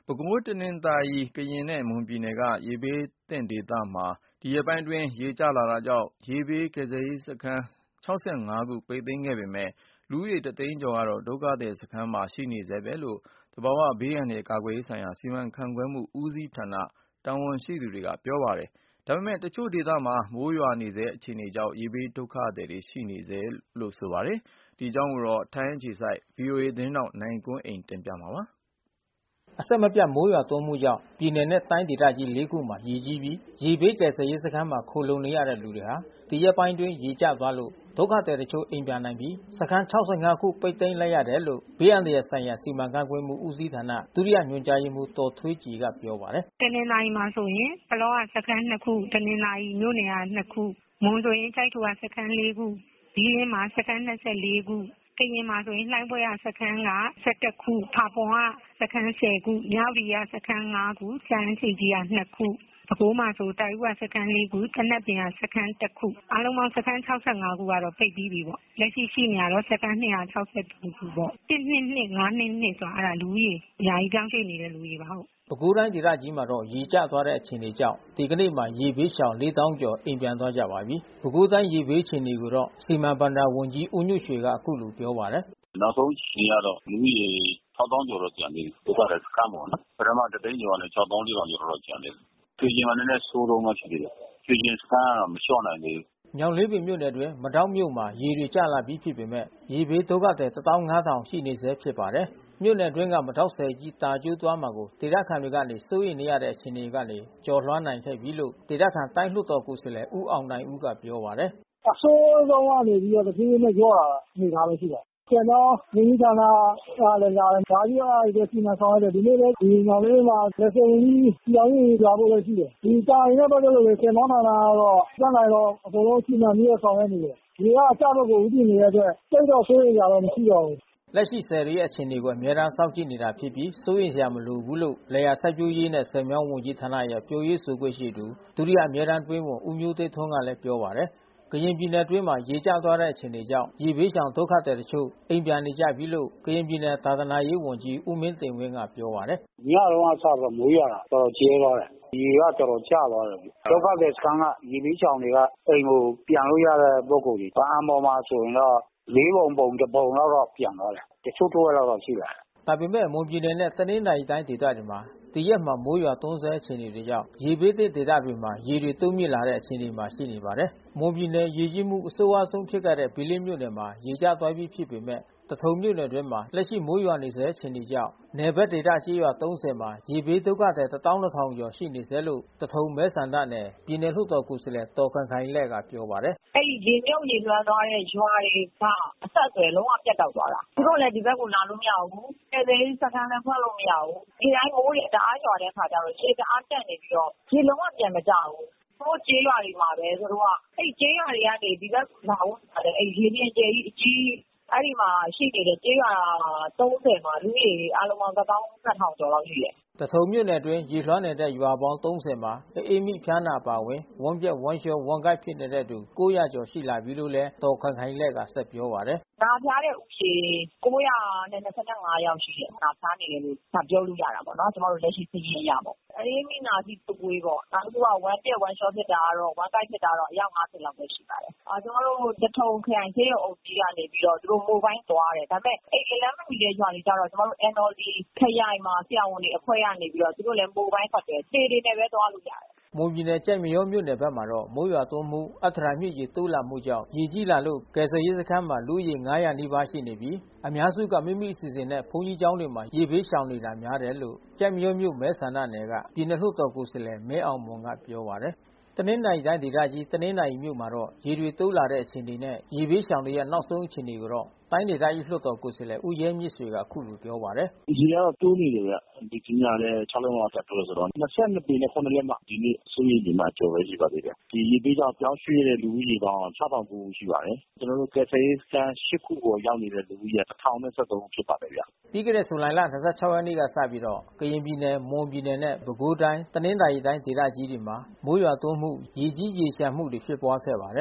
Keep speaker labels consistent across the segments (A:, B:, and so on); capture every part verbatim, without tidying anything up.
A: ပဲခူး တနင်္သာရီ ကရင်နဲ့ မွန်ပြည်နယ်က ရေဘေးသင့်ဒေသမှာ ဒီရက်ပိုင်းအတွင်း ရေကျလာတာကြောင့် ရေဘေးကယ်ဆယ်ရေးစခန်း ၆၅ ခု ပိတ်သိမ်းခဲ့ပေမယ့် လူဦးရေ တသိန်းကျော်ကတော့ ဒုက္ခသည်စခန်းမှာ ရှိနေဆဲပဲလို့ သဘာဝဘေးအန္တရာယ် ကာကွယ်ရေးဆိုင်ရာ စီမံခန့်ခွဲမှုဦးစီးဌာန တာဝန်ရှိသူတွေက ပြောပါတယ်။ ဒါပေမယ့် တချို့ဒေသတွေမှာ မိုးရွာနေဆဲ အခြေအနေကြောင့် ရေဘေးဒုက္ခသည်တွေ ရှိနေဆဲလို့ ဆိုပါတယ်။ ဒီအကြောင်း ထိုင်းအခြေစိုက် ဗွီအိုအေသတင်းထောက် နိုင်ကွန်းအိန် တင်ပြပေးထားပါတယ်
B: ။ အဆက်မပြတ် မိုးရွာသွန်းမှုကြောင့် ပြည်နယ်နဲ့ တိုင်းဒေသကြီး လေး ခုမှာ ရေကြီးပြီး ရေဘေးကယ်ဆယ်ရေးစခန်းမှာ ခိုလှုံနေရတဲ့ လူတွေဟာ ဒီရက်ပိုင်းအတွင်း ရေကျသွားလို့ ဒုက္ခသည်တချို့ အိမ်ပြန်နိုင်ပြီး စခန်း ၆၅ ခု ပိတ်သိမ်းလိုက်ရတယ်လို့ ဘေးအန္တရာယ်ဆိုင်ရာ စီမံခန့်ခွဲမှုဦးစီးဌာန ဒုတိယညွှန်ကြားရေးမှူး ဒေါ်ထွေးကြည်က ပြောပါတယ်
C: ။ “တနင်္သာရီမှာဆိုရင် ပလောက စခန်း နှစ် ခု တနင်္သာရီမြို့နယ်က နှစ် ခု မွန်ဆိုရင် ကျိုက်ထိုက စခန်း လေး ခု ဘီးလင်းမှာ စခန်း ၂၄ ခု ကရင်မှာဆိုရင် လှိုင်းဘွဲ့က စခန်းက ၁၁ ခု ဖာပွန်က စခန်း ၁၀ ခု မြဝတီက စခန်း ၅ ခု ကြာအင်းဆိပ်ကြီးက နှစ် ခု ပဲခူးမှာဆို တိုက်ဦးက စခန်း လေး ခု သနပ်ပင်က စခန်း တ ခု အားလုံးပေါင်း စခန်း ၆၅ ခုကတော့ ပိတ်ပြီးပြီပေါ့။ လက်ရှိရှိနေတာတော့ စခန်း ၂၆၃ ခုပေါ့။ ၁၂၂ ၅၂၂ ဆိုတာ လူဦးရေ ယာယီပြောင်းရွှေ့နေတဲ့ လူဦးရေပါ။
B: ” ပဲခူးတိုင်းဒေသကြီးမှာတော့ ရေကျသွားတဲ့အခြေအနေကြောင့် ဒီကနေ့မှာ ရေဘေးရှောင် လေးသောင်းကျော် အိမ်ပြန်သွားကြပါပြီ။ ပဲခူးတိုင်းရေဘေးအခြေအနေကိုတော့ စီမံဘဏ္ဍာဝန်ကြီး ဦးညွန့်ရွှေက အခုလိုပြောပါတယ်
D: ။ “နောက်ဆုံးအခြေအနေကတော့ လူဦးရေ ခြောက်သောင်းကျော်တော့ ကျန်သေးတယ်။ ဒုက္ခသည်စခန်းပေါ့နော်။ ပထမ တသိန်းကျော်ကနေ ခြောက်သောင်း လေးထောင်ကျော်တော့ ကျန်သေးတယ်။ ရွှေကျင်မှာ နည်းနည်းဆိုးတုန်းပဲ ရှိသေးတယ်။ ရွှေကျင်စခန်းကတော့ မလျှော့နိုင်သေးဘူး။
B: ” ညောင်လေးပင်မြို့နယ်အတွင်း မဒေါက်မြို့မှာ ရေတွေကျလာပြီးဖြစ်ပေမယ့် ရေဘေးဒုက္ခသည် တသောင်း ငါးထောင် ရှိနေဆဲဖြစ်ပါတယ်။ မြို့နယ်အတွင်းက မဒေါက်ဆည်ကြီး တာကျိုးသွားမှာကို ဒေသခံတွေကနေ စိုးရိမ်နေရတဲ့ အခြေအနေကနေ ကျော်လွှားနိုင်ခဲ့ပြီလို့ ဒေသခံတိုင်းလွှတ်တော်ကိုယ်စားလှယ် ဦးအောင်နိုင်ဦးက ပြောပါတယ်
E: ။ “အဆိုးဆုံးကနေပြီးတော့ တဖြည်းဖြည်းနဲ့ လျော့လာတဲ့ အနေအထားပဲ ရှိပါတယ်။ ဆည်မြောင်းဝန်ကြီးဌာနကလည်း လာတယ်။ လာပြီးတော့ အဲဒီစီမံဆောင်ရွက်တယ်။ ဒီနေ့လည်း ဒီညောင်လေးပင်မှာ ကယ်ဆယ်ရေးဝန်ကြီး ပြည်ထောင်စုဝန်ကြီး လာဖို့လည်း ရှိတယ်။ ဒီတာတွေနဲ့ ပတ်သက်လို့လည်း ဆည်မြောင်းဌာနကတော့ တတ်နိုင်တော့ အကုန်လုံးစီမံပြီးတော့ ဆောင်ရွက်နေတယ်။ ရေက အကျဘက်ကို ဦးတည်နေတဲ့အတွက် သိပ်တော့စိုးရိမ်စရာတော့ မရှိတော့ဘူး။
B: ” လက်ရှိဆည်တွေရဲ့ အခြေအနေကို အမြဲတမ်းစောင့်ကြည့်နေတာဖြစ်ပြီး စိုးရိမ်စရာမလိုဘူးလို့ လယ်ယာစိုက်ပျိုးရေးနဲ့ ဆည်မြောင်းဝန်ကြီးဌာနရဲ့ ပြောရေးဆိုခွင့်ရှိသူ ဒုတိယအမြဲတမ်းအတွင်းဝန် ဦးမျိုးသိန်းထွန်းကလည်း ပြောပါတယ်။ ကရင်ပြည်နယ်အတွင်းမှာ ရေကျသွားတဲ့အခြေအနေကြောင့် ရေဘေးရှောင်ဒုက္ခသည်တချို့ အိမ်ပြန်နေကြပြီလို့ ကရင်ပြည်နယ် သာသနာရေးဝန်ကြီး ဦးမင်းတင်ဝင်းက ပြောပါတယ်
E: ။ “ညတုန်းကစပြီး မိုးရွာတာ တော်တော်ကျဲသွားတယ်။ ရေက တော်တော်ကျသွားတယ်။ ဒုက္ခသည်စခန်းက ရေဘေးရှောင်တွေက အိမ်ကိုပြန်လို့ရတဲ့ ပုဂ္ဂိုလ်တွေ ဗဟန်းပေါ်မှာဆိုရင်တော့ လေးပုံပုံတပုံလောက်တော့ ပြန်သွားတယ်။ တချို့တဝက်လောက်တော့ ရှိပါတယ်။
B: ” ဒါပေမယ့် မွန်ပြည်နယ်နဲ့ တနင်္သာရီတိုင်းဒေသတွေမှာ ဒီရက်မှာ မိုးရွာသွန်းဆဲအခြေအနေကြောင့် ရေဘေးသင့်ဒေသတွေမှာ ရေတွေတိုးမြင့်လာတဲ့ အခြေအနေမှာ ရှိနေပါတယ်။ မွန်ပြည်နယ် ရေကြီးမှု အဆိုးရွားဆုံးဖြစ်ခဲ့တဲ့ ဘီးလင်းမြို့နယ်မှာ ရေကျသွားပြီးဖြစ်ပေမယ့် သထုံမြို့နယ်အတွင်းမှာ လက်ရှိမိုးရွာနေဆဲ အခြေအနေကြောင့် နယ်ဘက်ဒေသကျေးရွာ သုံးဆယ်မှာ ရေဘေးဒုက္ခသည် တသောင်း နှစ်ထောင်ကျော် ရှိနေဆဲလို့ သထုံမဲဆန္ဒနယ် ပြည်နယ်လွှတ်တော်ကိုယ်စားလှယ် ဒေါ်ခိုင်ခိုင်လဲ့က ပြောပါတယ်
F: ။ “အဲဒီရေမြုပ်ရေလွှမ်းသွားတဲ့ ရွာတွေက အဆက်အသွယ် လုံးဝပြတ်တောက်သွားတာ။ သူတို့လည်း ဒီဘက်ကို လာလို့မရဘူး။ ကယ်ဆယ်ရေးစခန်းလည်း ဖွင့်လို့မရဘူး။ နေ့တိုင်း မိုးတွေတအားရွာတဲ့အခါကျတော့ ရေတအားတက်နေပြီးတော့ ရေလုံးဝပြန်မကျဘူး။ သူတို့ကျေးရွာတွေမှာပဲ သူတို့က အဲဒီကျေးရွာတွေကနေ ဒီဘက်ကိုလာဖို့ဆိုတာလည်း ရေပြင်ကြယ်ကြီး အကြီးကြီး အဲဒီမှာရှိနေတဲ့ ကျေးရွာ သုံးဆယ်မှာ လူဦးရေအားလုံးပေါင်း တသောင်း နှစ်ထောင်ကျော်လောက်ရှိတယ်။ ”
B: သထုံမြို့နယ်အတွင်း ရေလွှမ်းနေတဲ့ ရွာပေါင်း သုံးဆယ်မှာ အအေးမိဖျားနာ အပါအဝင် ဝမ်းပျက် ဝမ်းလျှော ဝမ်းကိုက်ဖြစ်နေတဲ့သူ ကိုးရာကျော် ရှိလာပြီလို့လည်း ဒေါ်ခိုင်ခိုင်လဲ့က ဆက်ပြောပါတယ်
F: ။ “နာဖျားတဲ့ဦးရေ ကိုးရာနဲ့ ၂၅ ယောက်ရှိတယ်။ နာဖျားနေတယ်လို့ ပြောလို့ရတာပေါ့နော်။ ကျမတို့ လက်ရှိစာရင်းအရပေါ့။ အအေးမိ နှာစေး တုပ်ကွေးပေါ့။ နောက်တခုက ဝမ်းပျက် ဝမ်းလျှောဖြစ်တာကတော့ ဝမ်းကိုက်ဖြစ်တာကတော့ အယောက် ငါးဆယ်လောက်ပဲ ရှိပါတယ်။ ကျမတို့ သထုံခရိုင်ဆေးရုံအုပ်ကြီးကနေပြီးတော့ သူတို့ Mobile သွားတယ်။ ဒါပေမယ့် အဲဒီလက်လှမ်းမမီတဲ့ ရွာတွေကျတော့ ကျမတို့ အန်တော်လီခရိုင်မှာ ဆရာဝန်တွေအဖွဲ့ကနေပြီးတော့ သူတို့လည်း Mobile ဆက်သွယ်တယ်။ လှေတွေနဲ့ပဲ သွားလို့ရတယ်။
B: ” မွန်ပြည်နယ် ကျိုက်မရောမြို့နယ်ဘက်မှာတော့ မိုးရွာသွန်းမှု အတ္ထရာမြစ်ရေ တိုးလာမှုကြောင့် ရေကြီးလာလို့ ကယ်ဆယ်ရေးစခန်းမှာ လူဦးရေ ငါးရာနီးပါးရှိနေပြီး အများစုက မိမိအစီအစဉ်နဲ့ ဘုန်းကြီးကျောင်းတွေမှာ ရေဘေးရှောင်နေတာများတယ်လို့ ကျိုက်မရောမြို့ မဲဆန္ဒနယ်က ပြည်နယ်လွှတ်တော်ကိုယ်စားလှယ် မင်းအောင်မွန်က ပြောပါတယ်။ တနင်္သာရီတိုင်းဒေသကြီး တနင်္သာရီမြို့မှာတော့ ရေတွေတိုးလာတဲ့ အခြေအနေနဲ့ ရေဘေးရှောင်တွေရဲ့ နောက်ဆုံးအခြေအနေကိုတော့ တိုင်းဒေသကြီးလွှတ်တော်ကိုယ်စားလှယ် ဦးရဲမြင့်ဆွေက အခုလိုပြောပါတယ်
D: ။ “ရေကတော့ တိုးနေတယ်ဗျ။ ဒီညလည်း ခြောက် လက်မက ထပ်တိုးတယ်ဆိုတော့ ၂၂ ပေနဲ့ ခုနစ် လက်မ ဒီနေ့ စိုးရိမ်ရေမှတ်အကျော်ပဲ ရှိပါသေးတယ်။ ဒီရေဘေးကြောင့် ပြောင်းရွှေ့တဲ့ လူဦးရေပေါင်းက ခြောက်ထောင်ကိုး ဦး ရှိပါတယ်။ ကျနော်တို့ ကယ်ဆယ်ရေးစခန်း ရှစ် ခုပေါ်ရောက်နေတဲ့ လူဦးရေက တထောင်နဲ့ ဆယ့်သုံး ဦး ဖြစ်ပါတယ်ဗျ။
B: ” ပြီးခဲ့တဲ့ ဇူလိုင်လ ၂၆ ရက်နေ့ကစပြီး ကရင်ပြည်နယ် မွန်ပြည်နယ်နဲ့ ပဲခူးတိုင်း တနင်္သာရီတိုင်းဒေသကြီးတွေမှာ မိုးရွာသွန်းမှု ရေကြီးရေလျှံမှုတွေ ဖြစ်ပွားခဲ့ပါတယ်။ ဒီ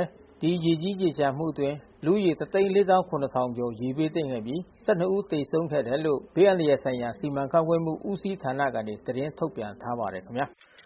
B: ဒီရေကြီးရေလျှံမှုအတွင်းလူဦးရေ တသိန်းလေးသောင်းခုနစ်ထောင် ကျော် ရေဘေးသင့်ခဲ့ပြီး ၁၂ ဦးသေဆုံးခဲ့တယ်လို့ ဘေးအန္တရာယ်ဆိုင်ရာ စီမံခန့်ခွဲမှုဦးစီးဌာနကနေ သတင်းထုတ်ပြန်ထားပါတယ်ခင်ဗျာ။